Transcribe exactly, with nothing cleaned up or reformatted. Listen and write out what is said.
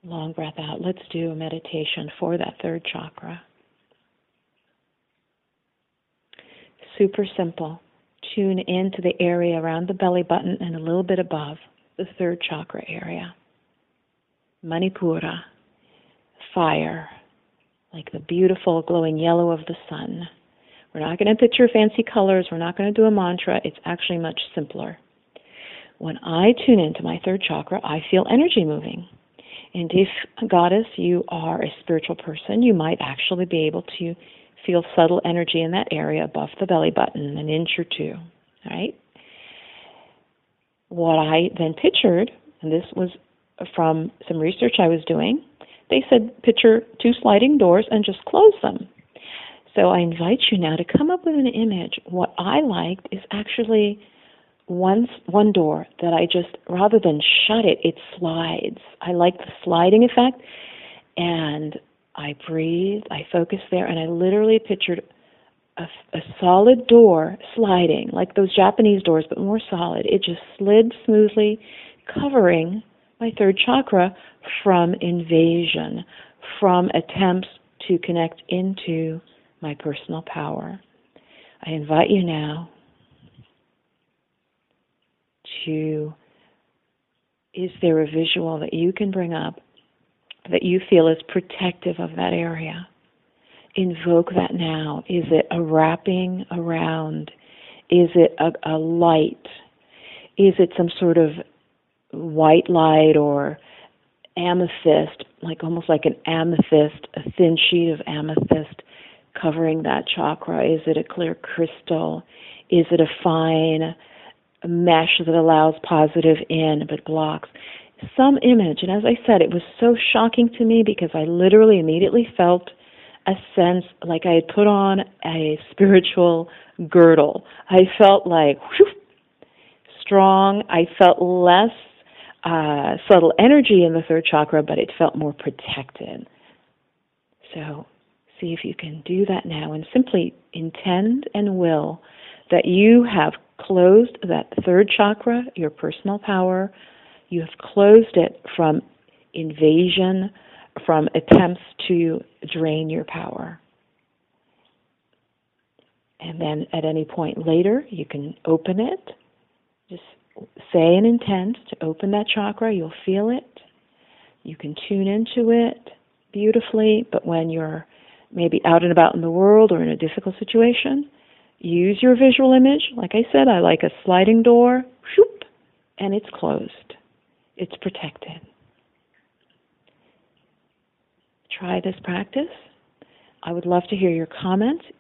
Long breath out. Let's do a meditation for that third chakra. Super simple. Tune into the area around the belly button and a little bit above the third chakra area. Manipura, fire, like the beautiful glowing yellow of the sun. We're not going to picture fancy colors. We're not going to do a mantra. It's actually much simpler. When I tune into my third chakra, I feel energy moving. And if, Goddess, you are a spiritual person, you might actually be able to feel subtle energy in that area above the belly button, an inch or two. All right? What I then pictured, and this was from some research I was doing, they said picture two sliding doors and just close them. So I invite you now to come up with an image. What I liked is actually one one door that I just, rather than shut it, it slides. I like the sliding effect, and I breathed, I focused there, and I literally pictured a, a solid door sliding, like those Japanese doors, but more solid. It just slid smoothly, covering my third chakra from invasion, from attempts to connect into my personal power. I invite you now to, is there a visual that you can bring up that you feel is protective of that area? Invoke that now. Is it a wrapping around? Is it a, a light? Is it some sort of white light or amethyst, like almost like an amethyst, a thin sheet of amethyst covering that chakra? Is it a clear crystal? Is it a fine mesh that allows positive in but blocks? Some image. And as I said, it was so shocking to me because I literally immediately felt a sense like I had put on a spiritual girdle. I felt like whew, strong. I felt less uh, subtle energy in the third chakra, but it felt more protected. So see if you can do that now and simply intend and will that you have closed that third chakra, your personal power. You have closed it from invasion, from attempts to drain your power. And then at any point later, you can open it. Just say an intent to open that chakra. You'll feel it. You can tune into it beautifully, but when you're maybe out and about in the world or in a difficult situation, use your visual image. Like I said, I like a sliding door, whoop, and it's closed. It's protected. Try this practice. I would love to hear your comments.